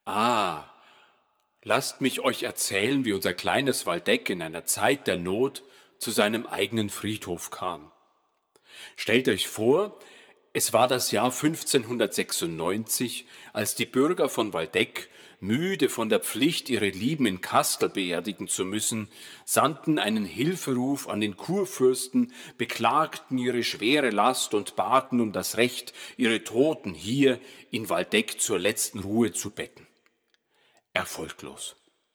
Ah, lasst mich euch erzählen, wie unser kleines Waldeck in einer Zeit der Not zu seinem eigenen Friedhof kam. Stellt euch vor, es war das Jahr 1596, als die Bürger von Waldeck, müde von der Pflicht, ihre Lieben in Kastel beerdigen zu müssen, sandten einen Hilferuf an den Kurfürsten, beklagten ihre schwere Last und baten um das Recht, ihre Toten hier in Waldeck zur letzten Ruhe zu betten. Erfolglos.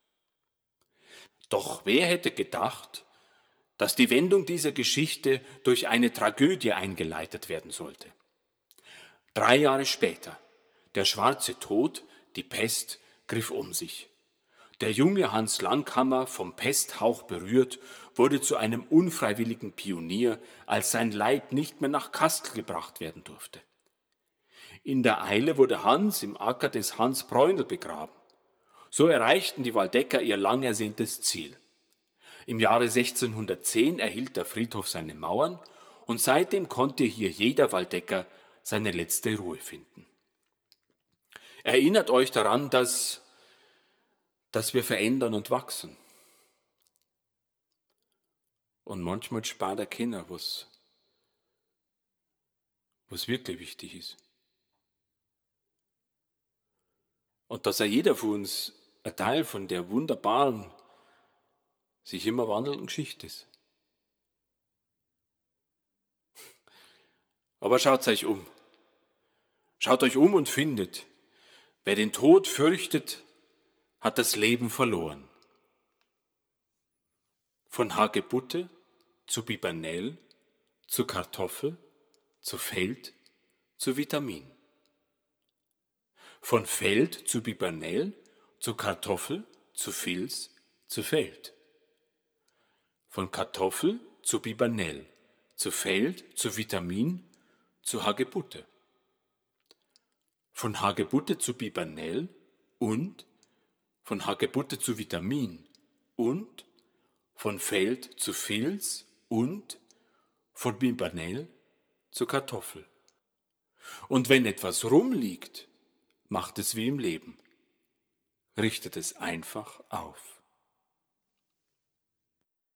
Doch wer hätte gedacht, dass die Wendung dieser Geschichte durch eine Tragödie eingeleitet werden sollte? 3 Jahre später, der schwarze Tod, die Pest, griff um sich. Der junge Hans Langhammer, vom Pesthauch berührt, wurde zu einem unfreiwilligen Pionier, als sein Leib nicht mehr nach Kastel gebracht werden durfte. In der Eile wurde Hans im Acker des Hans Bräunl begraben. So erreichten die Waldecker ihr lang ersehntes Ziel. Im Jahre 1610 erhielt der Friedhof seine Mauern und seitdem konnte hier jeder Waldecker seine letzte Ruhe finden. Erinnert euch daran, dass wir verändern und wachsen. Und manchmal spart der Kinder, was wirklich wichtig ist. Und dass auch jeder von uns ein Teil von der wunderbaren, sich immer wandelnden Geschichte ist. Aber schaut euch um. Schaut euch um und findet, wer den Tod fürchtet, hat das Leben verloren. Von Hagebutte zu Bibernell, zu Kartoffel, zu Feld, zu Vitamin. Von Feld zu Bibernell, zu Kartoffel, zu Filz, zu Feld. Von Kartoffel zu Bibernell, zu Feld, zu Vitamin, zu Hagebutte. Von Hagebutte zu Bibernell und von Hagebutte zu Vitamin und von Feld zu Filz und von Bibernell zu Kartoffel. Und wenn etwas rumliegt, macht es wie im Leben. Richtet es einfach auf.